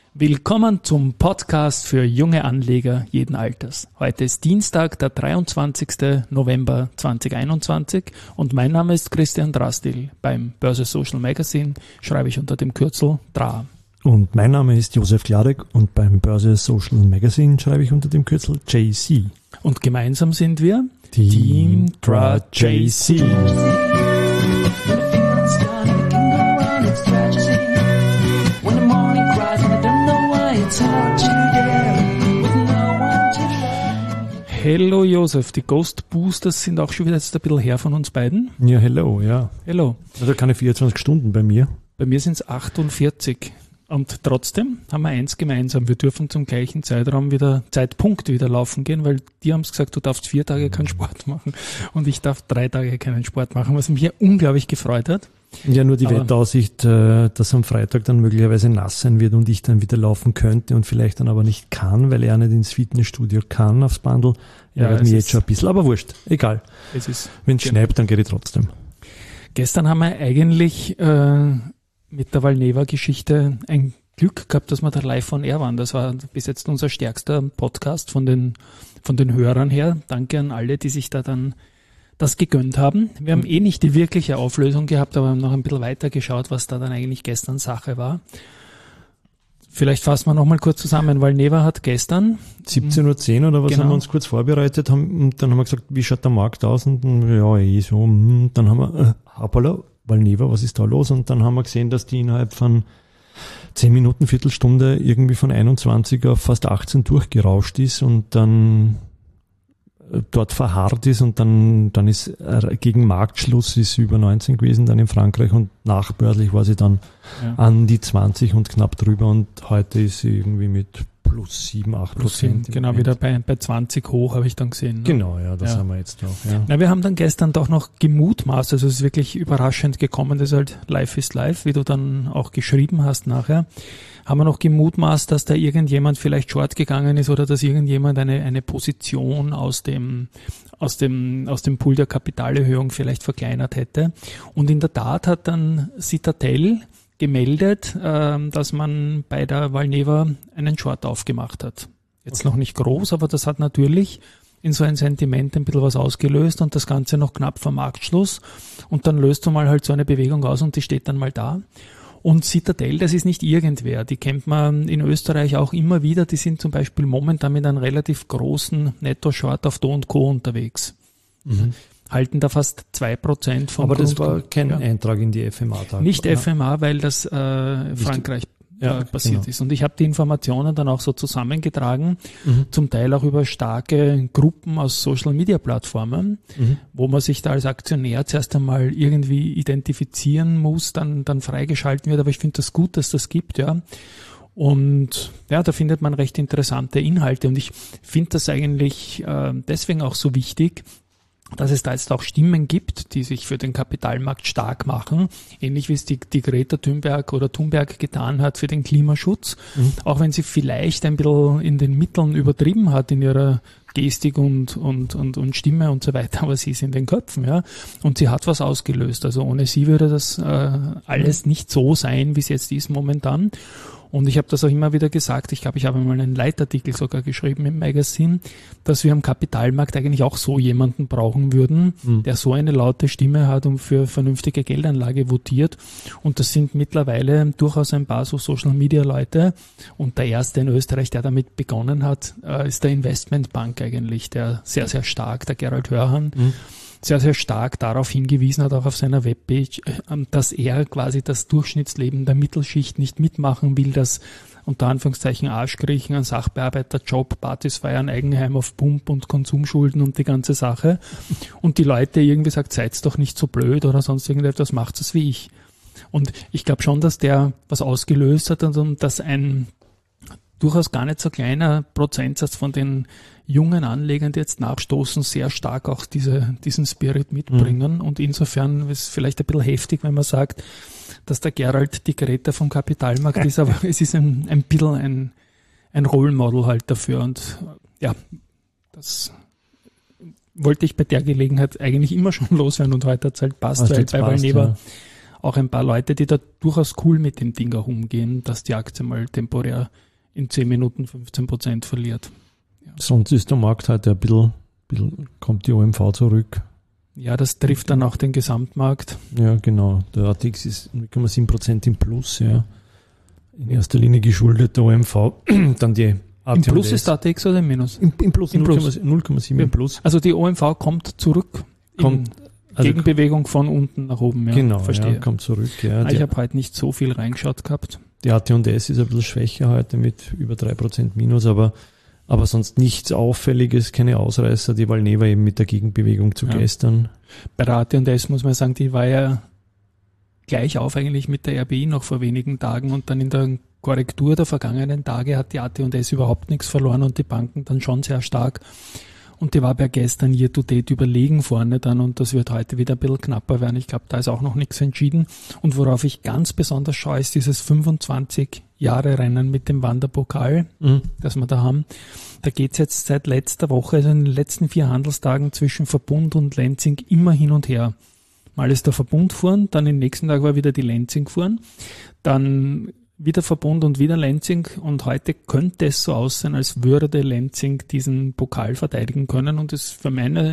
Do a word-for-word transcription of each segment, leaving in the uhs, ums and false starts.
Willkommen zum Podcast für junge Anleger jeden Alters. Heute ist Dienstag, der dreiundzwanzigster November zweitausendeinundzwanzig und mein Name ist Christian Drastil. Beim Börse Social Magazine schreibe ich unter dem Kürzel D R A. Und mein Name ist Josef Gladek und beim Börse Social Magazine schreibe ich unter dem Kürzel J C. Und gemeinsam sind wir Team, Team D R A J C. Hello Josef, die Ghost Boosters sind auch schon wieder jetzt ein bisschen her von uns beiden. Ja, hello, ja. Hello. Also keine vierundzwanzig Stunden bei mir. Bei mir sind es achtundvierzig. Und trotzdem haben wir eins gemeinsam. Wir dürfen zum gleichen Zeitraum wieder, Zeitpunkt wieder laufen gehen, weil die haben es gesagt, du darfst vier Tage keinen Sport machen und ich darf drei Tage keinen Sport machen, was mich ja unglaublich gefreut hat. Ja, nur die Aber Wetteraussicht, dass am Freitag dann möglicherweise nass sein wird und ich dann wieder laufen könnte und vielleicht dann aber nicht kann, weil er nicht ins Fitnessstudio kann aufs Bandel. Ja, ärgert mich jetzt schon ein bisschen, aber wurscht, egal. Es ist Wenn es genau. schneit, dann geht ich trotzdem. Gestern haben wir eigentlich äh, mit der Valneva-Geschichte ein Glück gehabt, dass wir da live on air waren. Das war bis jetzt unser stärkster Podcast von den, von den Hörern her. Danke an alle, die sich da dann das gegönnt haben. Wir haben eh nicht die wirkliche Auflösung gehabt, aber haben noch ein bisschen weiter geschaut, was da dann eigentlich gestern Sache war. Vielleicht fassen wir nochmal kurz zusammen, weil Valneva hat gestern siebzehn Uhr zehn oder was genau. haben wir uns kurz vorbereitet, haben, und dann haben wir gesagt, wie schaut der Markt aus? Und ja, eh so, und dann haben wir, äh, hoppala, Valneva, was ist da los? Und dann haben wir gesehen, dass die innerhalb von zehn Minuten, Viertelstunde irgendwie von einundzwanzig auf fast achtzehn durchgerauscht ist und dann dort verharrt ist und dann dann ist äh, gegen Marktschluss ist über neunzehn gewesen dann in Frankreich und nachbörslich war sie dann ja. an die zwanzig und knapp drüber und heute ist sie irgendwie mit plus sieben, acht Prozent. Genau, wieder bei, bei zwanzig hoch, habe ich dann gesehen. Ne? Genau, ja, das ja. haben wir jetzt auch. Ja. Na, wir haben dann gestern doch noch gemutmaßt, also es ist wirklich überraschend gekommen, das ist halt live ist live, wie du dann auch geschrieben hast nachher, haben wir noch gemutmaßt, dass da irgendjemand vielleicht short gegangen ist oder dass irgendjemand eine, eine Position aus dem, aus dem, aus dem Pool der Kapitalerhöhung vielleicht verkleinert hätte. Und in der Tat hat dann Citadel gemeldet, äh, dass man bei der Valneva einen Short aufgemacht hat. Jetzt okay. noch nicht groß, aber das hat natürlich in so ein Sentiment ein bisschen was ausgelöst und das Ganze noch knapp vor Marktschluss. Und dann löst du mal halt so eine Bewegung aus und die steht dann mal da. Und Citadel, das ist nicht irgendwer, die kennt man in Österreich auch immer wieder, die sind zum Beispiel momentan mit einem relativ großen Netto-Short auf Do und Co. unterwegs. Mhm. Halten da fast zwei Prozent vom Aber das Grund- war kein ja. Eintrag in die F M A-Tage. Nicht ja. F M A, weil das äh, Frankreich ja, äh, passiert genau. ist. Und ich habe die Informationen dann auch so zusammengetragen, Mhm. zum Teil auch über starke Gruppen aus Social-Media-Plattformen, Mhm. wo man sich da als Aktionär zuerst einmal irgendwie identifizieren muss, dann, dann freigeschalten wird. Aber ich finde das gut, dass das gibt, ja. Und ja, da findet man recht interessante Inhalte. Und ich finde das eigentlich äh, deswegen auch so wichtig, dass es da jetzt auch Stimmen gibt, die sich für den Kapitalmarkt stark machen, ähnlich wie es die, die Greta Thunberg oder Thunberg getan hat für den Klimaschutz, mhm. auch wenn sie vielleicht ein bisschen in den Mitteln übertrieben hat in ihrer Gestik und, und, und, und Stimme und so weiter, aber sie ist in den Köpfen, ja, und sie hat was ausgelöst. Also ohne sie würde das äh, alles nicht so sein, wie es jetzt ist momentan. Und ich habe das auch immer wieder gesagt, ich glaube, ich habe mal einen Leitartikel sogar geschrieben im Magazin, dass wir am Kapitalmarkt eigentlich auch so jemanden brauchen würden, mhm. der so eine laute Stimme hat und für vernünftige Geldanlage votiert. Und das sind mittlerweile durchaus ein paar so Social-Media-Leute. Und der erste in Österreich, der damit begonnen hat, ist der Investmentbank eigentlich, der sehr, sehr stark, der Gerald Hörhan, mhm. sehr, sehr stark darauf hingewiesen hat, auch auf seiner Webpage, dass er quasi das Durchschnittsleben der Mittelschicht nicht mitmachen will, dass unter Anführungszeichen Arschkriechen, ein Sachbearbeiterjob, Partys feiern, Eigenheim auf Pump und Konsumschulden und die ganze Sache. Und die Leute irgendwie sagt, seid's doch nicht so blöd oder sonst irgendetwas, macht's es wie ich. Und ich glaube schon, dass der was ausgelöst hat und dass ein durchaus gar nicht so kleiner Prozentsatz von den jungen Anlegern, die jetzt nachstoßen, sehr stark auch diese, diesen Spirit mitbringen. Mhm. Und insofern ist es vielleicht ein bisschen heftig, wenn man sagt, dass der Gerald die Greta vom Kapitalmarkt ist, aber es ist ein, ein bisschen ein, ein Role Model halt dafür. Und ja, das wollte ich bei der Gelegenheit eigentlich immer schon loswerden und heute hat es halt passt, weil bei Valneva auch ein paar Leute, die da durchaus cool mit dem Ding auch umgehen, dass die Aktie mal temporär in zehn Minuten fünfzehn Prozent verliert. Ja. Sonst ist der Markt heute ein bisschen, bisschen, kommt die O M V zurück. Ja, das trifft dann auch den Gesamtmarkt. Ja, genau. Der A T X ist null Komma sieben Prozent im Plus, ja. In erster Linie geschuldet der O M V, dann die A T und S. Im Plus ist der A T X oder im Minus? Im, im Plus, Im null Komma sieben im Plus. Also die O M V kommt zurück. Kommt, in also Gegenbewegung von unten nach oben, ja. Genau, verstehe. Ja, kommt zurück. Ja. Ich habe heute nicht so viel reingeschaut gehabt. Die A T und S ist ein bisschen schwächer heute mit über drei Prozent Minus, aber, aber sonst nichts Auffälliges, keine Ausreißer. Die Valneva eben mit der Gegenbewegung zu ja. gestern. Bei der A T und S muss man sagen, die war ja gleich auf eigentlich mit der R B I noch vor wenigen Tagen und dann in der Korrektur der vergangenen Tage hat die A T und S überhaupt nichts verloren und die Banken dann schon sehr stark. Und die war bei gestern year to date überlegen vorne dann und das wird heute wieder ein bisschen knapper werden. Ich glaube, da ist auch noch nichts entschieden. Und worauf ich ganz besonders schaue, ist dieses fünfundzwanzig Jahre Rennen mit dem Wanderpokal, mhm. das wir da haben. Da geht es jetzt seit letzter Woche, also in den letzten vier Handelstagen zwischen Verbund und Lenzing immer hin und her. Mal ist der Verbund gefahren, dann im nächsten Tag war wieder die Lenzing gefahren, dann wieder Verbund und wieder Lenzing und heute könnte es so aussehen, als würde Lenzing diesen Pokal verteidigen können und es für meine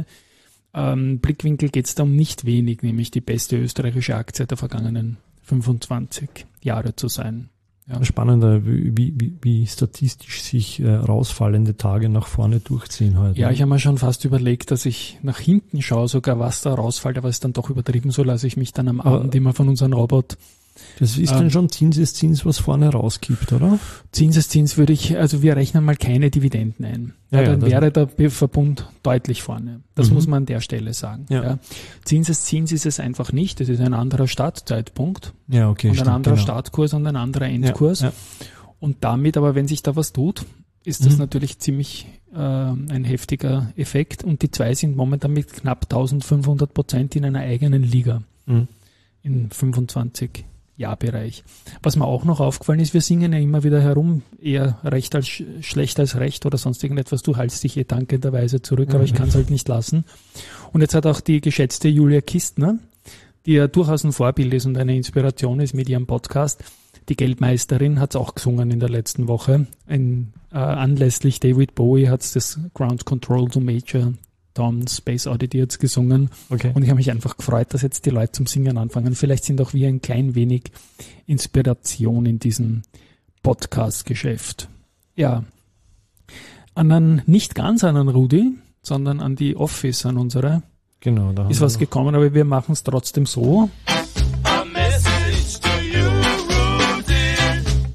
ähm, Blickwinkel geht es da um nicht wenig, nämlich die beste österreichische Aktie der vergangenen fünfundzwanzig Jahre zu sein. Ja. Spannender, wie, wie, wie statistisch sich äh, rausfallende Tage nach vorne durchziehen heute. Ja, ich habe mir schon fast überlegt, dass ich nach hinten schaue, sogar was da rausfällt, aber es ist dann doch übertrieben, so lasse ich mich dann am aber Abend immer von unserem Robot. Das ist ähm, dann schon Zinseszins, was vorne rauskippt, oder? Zinseszins würde ich, also wir rechnen mal keine Dividenden ein. Ja, ja, dann ja, wäre der Verbund deutlich vorne. Das mhm. muss man an der Stelle sagen. Ja. Ja. Zinseszins ist es einfach nicht. Das ist ein anderer Startzeitpunkt ja, okay, und stimmt, ein anderer genau. Startkurs und ein anderer Endkurs. Ja, ja. Und damit aber, wenn sich da was tut, ist das mhm. natürlich ziemlich äh, ein heftiger Effekt. Und die zwei sind momentan mit knapp eintausendfünfhundert Prozent in einer eigenen Liga. Mhm. In fünfundzwanzig Ja-Bereich. Was mir auch noch aufgefallen ist, wir singen ja immer wieder herum, eher recht als sch- schlecht als recht oder sonst irgendetwas. Du haltst dich eh dankenderweise zurück, aber ich kann es halt nicht lassen. Und jetzt hat auch die geschätzte Julia Kistner, die ja durchaus ein Vorbild ist und eine Inspiration ist mit ihrem Podcast, die Geldmeisterin, hat es auch gesungen in der letzten Woche. In, äh, anlässlich David Bowie hat es das Ground Control to Major Tom Space Oddity jetzt gesungen. Okay. Und ich habe mich einfach gefreut, dass jetzt die Leute zum Singen anfangen. Vielleicht sind auch wir ein klein wenig Inspiration in diesem Podcast-Geschäft. Ja, an einen, nicht ganz an einen Rudi, sondern an die Office, an unsere. Genau, da ist was gekommen, aber wir machen es trotzdem so. A message to you, Rudi.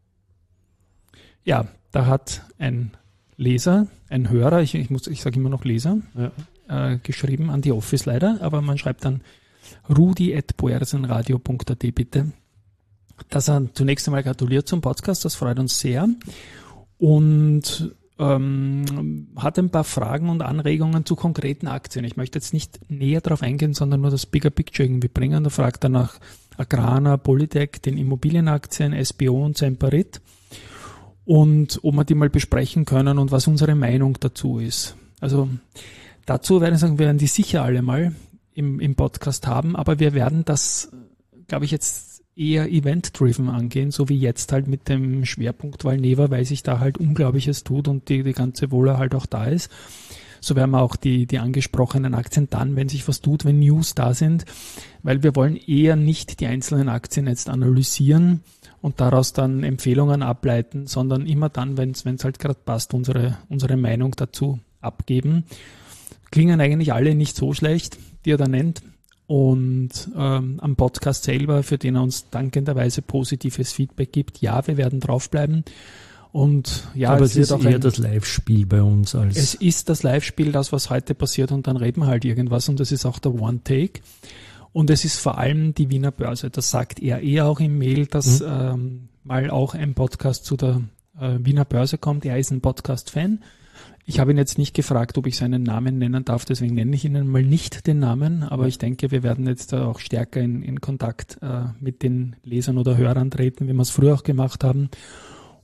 Ja, da hat ein Leser, ein Hörer, ich, ich, muss, ich sage immer noch Leser, ja. äh, geschrieben an die Office leider, aber man schreibt dann rudi at börsenradio punkt at bitte, dass er zunächst einmal gratuliert zum Podcast, das freut uns sehr und ähm, hat ein paar Fragen und Anregungen zu konkreten Aktien. Ich möchte jetzt nicht näher darauf eingehen, sondern nur das Bigger Picture irgendwie bringen. Da fragt er nach Agrana, Polytech, den Immobilienaktien, S B O und Semperit. Und ob wir die mal besprechen können und was unsere Meinung dazu ist. Also dazu werden wir sagen, wir werden die sicher alle mal im, im Podcast haben, aber wir werden das, glaube ich, jetzt eher event-driven angehen, so wie jetzt halt mit dem Schwerpunkt Valneva, weil sich da halt Unglaubliches tut und die, die ganze Wohler halt auch da ist. So werden wir auch die, die angesprochenen Aktien dann, wenn sich was tut, wenn News da sind, weil wir wollen eher nicht die einzelnen Aktien jetzt analysieren und daraus dann Empfehlungen ableiten, sondern immer dann, wenn es halt gerade passt, unsere, unsere Meinung dazu abgeben. Klingen eigentlich alle nicht so schlecht, die er da nennt. Und ähm, am Podcast selber, für den er uns dankenderweise positives Feedback gibt, ja, wir werden draufbleiben. Und ja, aber es, es ist auch eher ein, das Live-Spiel bei uns als. Es ist das Live-Spiel, das, was heute passiert, und dann reden wir halt irgendwas und das ist auch der One-Take. Und es ist vor allem die Wiener Börse. Das sagt er eher auch im Mail, dass mhm. ähm, mal auch ein Podcast zu der äh, Wiener Börse kommt. Er ist ein Podcast-Fan. Ich habe ihn jetzt nicht gefragt, ob ich seinen Namen nennen darf, deswegen nenne ich Ihnen mal nicht den Namen. Aber ich denke, wir werden jetzt auch stärker in, in Kontakt äh, mit den Lesern oder Hörern treten, wie wir es früher auch gemacht haben.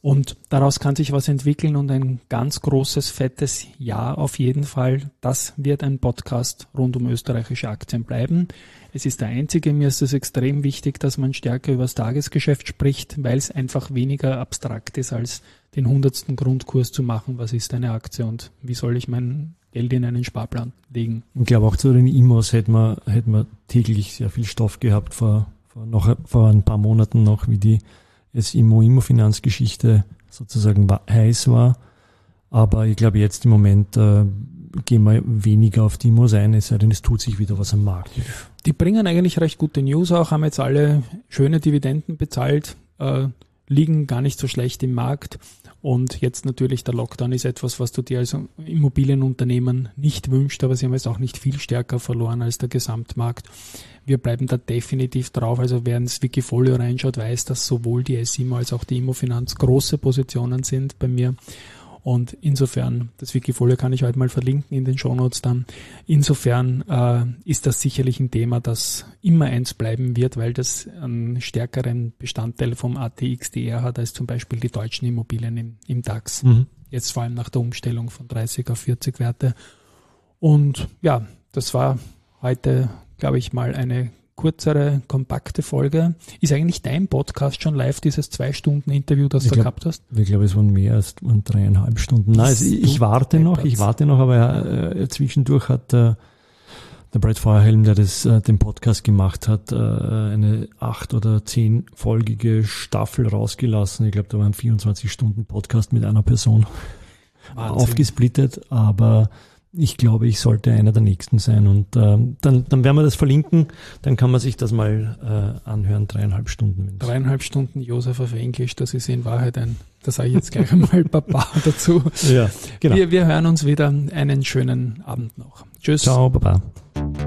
Und daraus kann sich was entwickeln und ein ganz großes, fettes Ja auf jeden Fall. Das wird ein Podcast rund um österreichische Aktien bleiben. Es ist der einzige, mir ist es extrem wichtig, dass man stärker über das Tagesgeschäft spricht, weil es einfach weniger abstrakt ist, als den hundertsten Grundkurs zu machen. Was ist eine Aktie und wie soll ich mein Geld in einen Sparplan legen? Ich glaube auch zu den I M Os hätten wir, hätten wir täglich sehr viel Stoff gehabt vor, vor, noch, vor ein paar Monaten noch, wie die es Immo-Immo-Finanzgeschichte sozusagen war, heiß war. Aber ich glaube, jetzt im Moment äh, gehen wir weniger auf die Immos ein, es sei denn, es tut sich wieder was am Markt. Die bringen eigentlich recht gute News auch, haben jetzt alle schöne Dividenden bezahlt, äh, liegen gar nicht so schlecht im Markt. Und jetzt natürlich der Lockdown ist etwas, was du dir als Immobilienunternehmen nicht wünschst, aber sie haben jetzt auch nicht viel stärker verloren als der Gesamtmarkt. Wir bleiben da definitiv drauf. Also wer ins Wikifolio reinschaut, weiß, dass sowohl die S I M O als auch die Immofinanz große Positionen sind bei mir. Und insofern, das Wikifolio kann ich heute mal verlinken in den Shownotes dann. Insofern äh, ist das sicherlich ein Thema, das immer eins bleiben wird, weil das einen stärkeren Bestandteil vom A T X D R hat als zum Beispiel die deutschen Immobilien im, im DAX. Mhm. Jetzt vor allem nach der Umstellung von dreißig auf vierzig Werte. Und ja, das war heute, glaube ich, mal eine kürzere, kompakte Folge. Ist eigentlich dein Podcast schon live, dieses zwei Stunden Interview, das ich du glaub, gehabt hast? Ich glaube, es waren mehr als waren dreieinhalb Stunden. Nein, also ich, ich warte noch, ich warte noch, aber äh, zwischendurch hat äh, der Brad Feuerhelm, der das, äh, den Podcast gemacht hat, äh, eine acht- oder zehnfolgige Staffel rausgelassen. Ich glaube, da war ein vierundzwanzig Stunden Podcast mit einer Person Wahnsinn. Aufgesplittet, aber ich glaube, ich sollte einer der nächsten sein und äh, dann, dann werden wir das verlinken, dann kann man sich das mal äh, anhören, dreieinhalb Stunden. Dreieinhalb Stunden Josef auf Englisch, das ist in Wahrheit ein, da sage ich jetzt gleich einmal Papa dazu. Ja, genau. Wir, wir hören uns wieder, einen schönen Abend noch. Tschüss. Ciao, Baba.